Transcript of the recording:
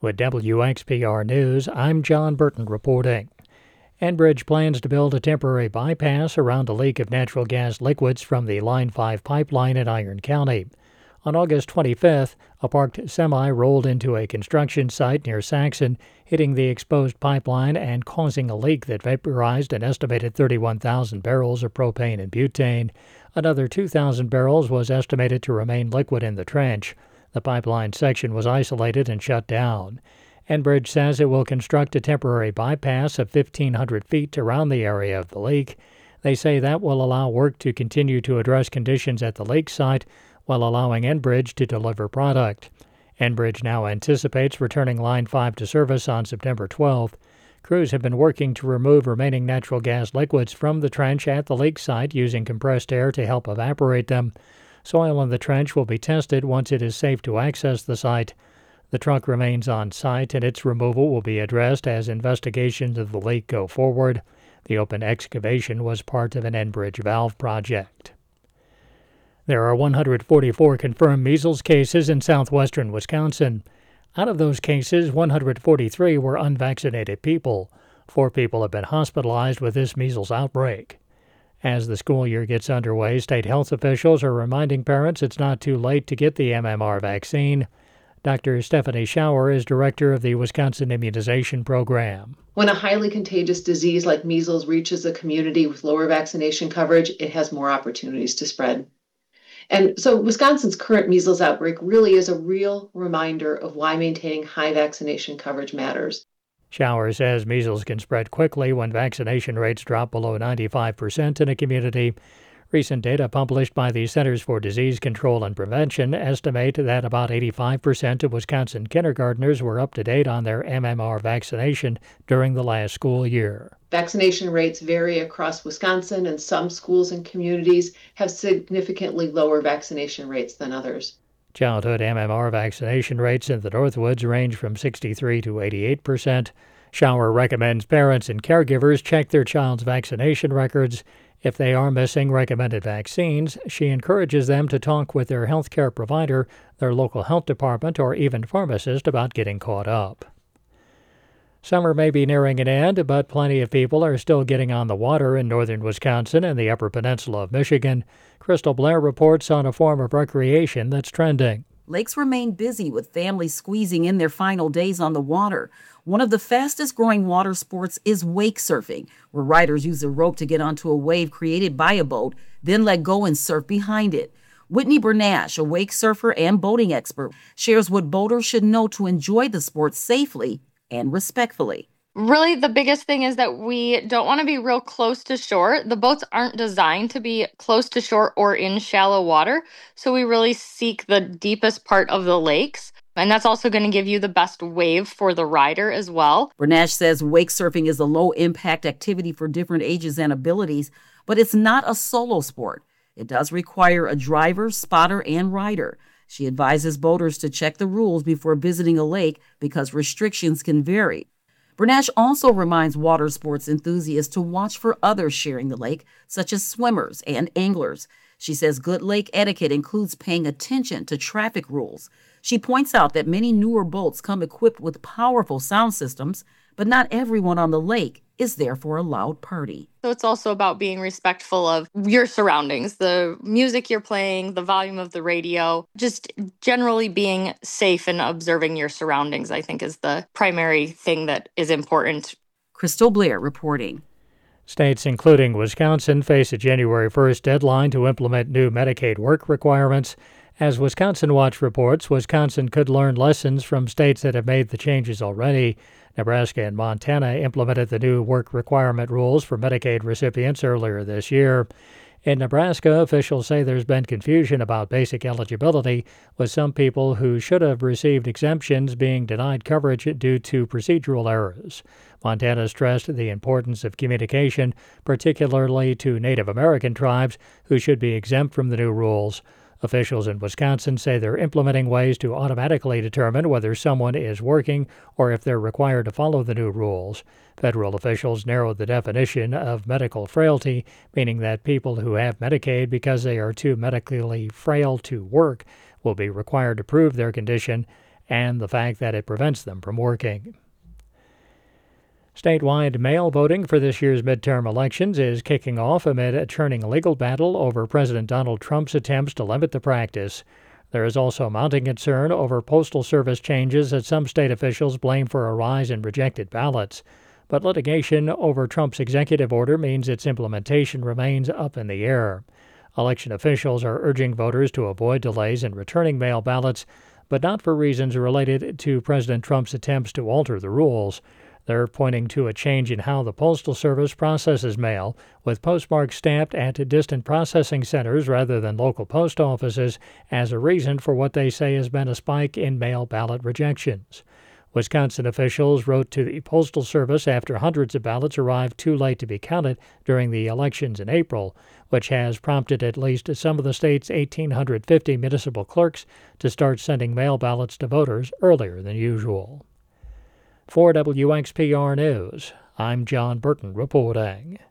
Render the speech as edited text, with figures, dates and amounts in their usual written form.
With WXPR News, I'm John Burton reporting. Enbridge plans to build a temporary bypass around a leak of natural gas liquids from the Line 5 pipeline in Iron County. On August 25th, a parked semi rolled into a construction site near Saxon, hitting the exposed pipeline and causing a leak that vaporized an estimated 31,000 barrels of propane and butane. Another 2,000 barrels was estimated to remain liquid in the trench. The pipeline section was isolated and shut down. Enbridge says it will construct a temporary bypass of 1,500 feet around the area of the leak. They say that will allow work to continue to address conditions at the leak site while allowing Enbridge to deliver product. Enbridge now anticipates returning Line 5 to service on September 12th. Crews have been working to remove remaining natural gas liquids from the trench at the leak site using compressed air to help evaporate them. Soil in the trench will be tested once it is safe to access the site. The truck remains on site and its removal will be addressed as investigations of the leak go forward. The open excavation was part of an Enbridge valve project. There are 144 confirmed measles cases in southwestern Wisconsin. Out of those cases, 143 were unvaccinated people. 4 people have been hospitalized with this measles outbreak. As the school year gets underway, state health officials are reminding parents it's not too late to get the MMR vaccine. Dr. Stephanie Schauer is director of the Wisconsin Immunization Program. When a highly contagious disease like measles reaches a community with lower vaccination coverage, it has more opportunities to spread. And so Wisconsin's current measles outbreak really is a real reminder of why maintaining high vaccination coverage matters. Schauer says measles can spread quickly when vaccination rates drop below 95% in a community. Recent data published by the Centers for Disease Control and Prevention estimate that about 85% of Wisconsin kindergartners were up to date on their MMR vaccination during the last school year. Vaccination rates vary across Wisconsin, and some schools and communities have significantly lower vaccination rates than others. Childhood MMR vaccination rates in the Northwoods range from 63 to 88%. Schauer recommends parents and caregivers check their child's vaccination records. If they are missing recommended vaccines, she encourages them to talk with their health care provider, their local health department, or even pharmacist about getting caught up. Summer may be nearing an end, but plenty of people are still getting on the water in northern Wisconsin and the Upper Peninsula of Michigan. Crystal Blair reports on a form of recreation that's trending. Lakes remain busy with families squeezing in their final days on the water. One of the fastest growing water sports is wake surfing, where riders use a rope to get onto a wave created by a boat, then let go and surf behind it. Whitney Bernash, a wake surfer and boating expert, shares what boaters should know to enjoy the sport safely and respectfully. Really, the biggest thing is that we don't want to be real close to shore. The boats aren't designed to be close to shore or in shallow water, so we really seek the deepest part of the lakes. And that's also going to give you the best wave for the rider as well. Bernash says wake surfing is a low-impact activity for different ages and abilities, but it's not a solo sport. It does require a driver, spotter, and rider. She advises boaters to check the rules before visiting a lake because restrictions can vary. Bernash also reminds water sports enthusiasts to watch for others sharing the lake, such as swimmers and anglers. She says good lake etiquette includes paying attention to traffic rules. She points out that many newer boats come equipped with powerful sound systems, but not everyone on the lake is there for a loud party. So it's also about being respectful of your surroundings, the music you're playing, the volume of the radio, just generally being safe and observing your surroundings, I think, is the primary thing that is important. Crystal Blair reporting. States, including Wisconsin, face a January 1st deadline to implement new Medicaid work requirements. As Wisconsin Watch reports, Wisconsin could learn lessons from states that have made the changes already. Nebraska and Montana implemented the new work requirement rules for Medicaid recipients earlier this year. In Nebraska, officials say there's been confusion about basic eligibility, with some people who should have received exemptions being denied coverage due to procedural errors. Montana stressed the importance of communication, particularly to Native American tribes who should be exempt from the new rules. Officials in Wisconsin say they're implementing ways to automatically determine whether someone is working or if they're required to follow the new rules. Federal officials narrowed the definition of medical frailty, meaning that people who have Medicaid because they are too medically frail to work will be required to prove their condition, and the fact that it prevents them from working. Statewide mail voting for this year's midterm elections is kicking off amid a churning legal battle over President Donald Trump's attempts to limit the practice. There is also mounting concern over Postal Service changes that some state officials blame for a rise in rejected ballots. But litigation over Trump's executive order means its implementation remains up in the air. Election officials are urging voters to avoid delays in returning mail ballots, but not for reasons related to President Trump's attempts to alter the rules. They're pointing to a change in how the Postal Service processes mail, with postmarks stamped at distant processing centers rather than local post offices, as a reason for what they say has been a spike in mail ballot rejections. Wisconsin officials wrote to the Postal Service after hundreds of ballots arrived too late to be counted during the elections in April, which has prompted at least some of the state's 1,850 municipal clerks to start sending mail ballots to voters earlier than usual. For WXPR News, I'm John Burton reporting.